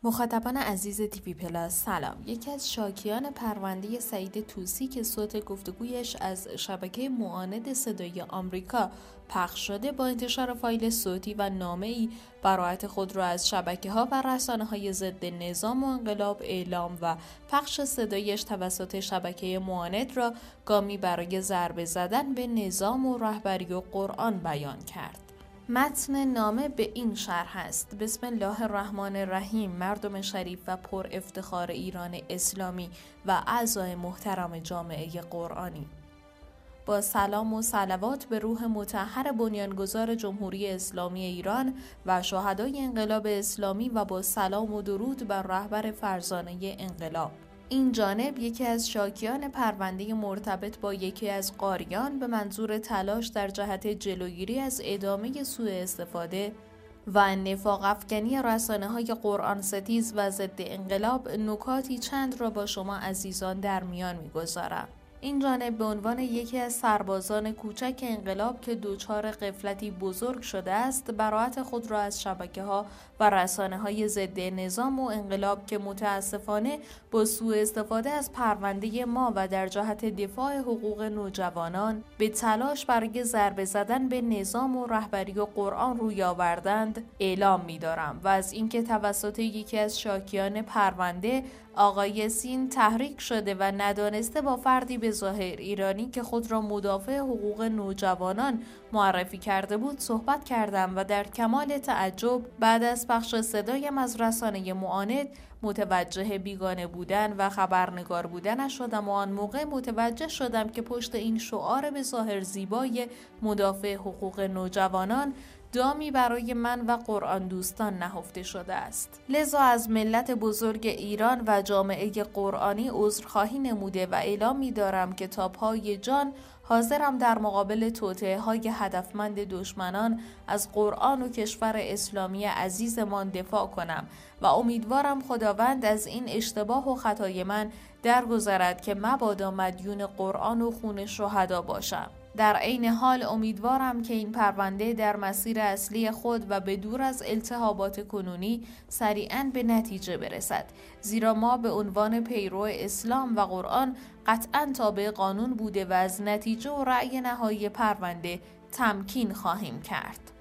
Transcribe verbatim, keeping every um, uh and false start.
مخاطبان عزیز تیوی پلاس سلام. یکی از شاکیان پرونده سعید طوسی که صوت گفتگویش از شبکه معاند صدای آمریکا پخش شده با انتشار فایل صوتی و نامه‌ای براءت خود را از شبکه‌ها و رسانه‌های ضد نظام و انقلاب اعلام و پخش صدایش توسط شبکه معاند را گامی برای ضربه زدن به نظام و رهبری و قرآن بیان کرد. متن نامه به این شرح است: بسم الله الرحمن الرحیم. مردم شریف و پر افتخار ایران اسلامی و اعضای محترم جامعه قرآنی، با سلام و صلوات به روح مطهر بنیانگذار جمهوری اسلامی ایران و شهدای انقلاب اسلامی و با سلام و درود بر رهبر فرزانه انقلاب. این جانب یکی از شاکیان پرونده مرتبط با یکی از قاریان به منظور تلاش در جهت جلوگیری از ادامه سوء استفاده و نفاق افکنی رسانه‌های قرآن ستیز و ضد انقلاب نکاتی چند را با شما عزیزان در میان می‌گذارم. این جانب به عنوان یکی از سربازان کوچک انقلاب که دچار غفلتی بزرگ شده است، براءت خود را از شبکه‌ها و رسانه‌های ضد نظام و انقلاب که متاسفانه با سوء استفاده از پرونده ما و در جهت دفاع حقوق نوجوانان به تلاش برای ضربه زدن به نظام و رهبری و قرآن روی آوردند اعلام می‌دارم و از اینکه توسط یکی از شاکیان پرونده آقای سین تحریک شده و ندانسته با فردی به ظاهر ایرانی که خود را مدافع حقوق نوجوانان معرفی کرده بود صحبت کردم و در کمال تعجب بعد از پخش صدایم از رسانه معاند متوجه بیگانه بودن و خبرنگار بودنش شدم و آن موقع متوجه شدم که پشت این شعار به ظاهر زیبای مدافع حقوق نوجوانان دامی برای من و قرآن دوستان نهفته شده است. لذا از ملت بزرگ ایران و جامعه قرآنی عذرخواهی نموده و اعلام می‌دارم که تا پای جان حاضرم در مقابل توطئه‌های هدفمند دشمنان از قرآن و کشور اسلامی عزیزمان دفاع کنم و امیدوارم خداوند از این اشتباه و خطای من درگذرد که مبادا مدیون قرآن و خون شهدا باشم. در عین حال امیدوارم که این پرونده در مسیر اصلی خود و به دور از التهابات کنونی سریعاً به نتیجه برسد، زیرا ما به عنوان پیرو اسلام و قرآن قطعاً تابع قانون بوده و از نتیجه و رأی نهایی پرونده تمکین خواهیم کرد.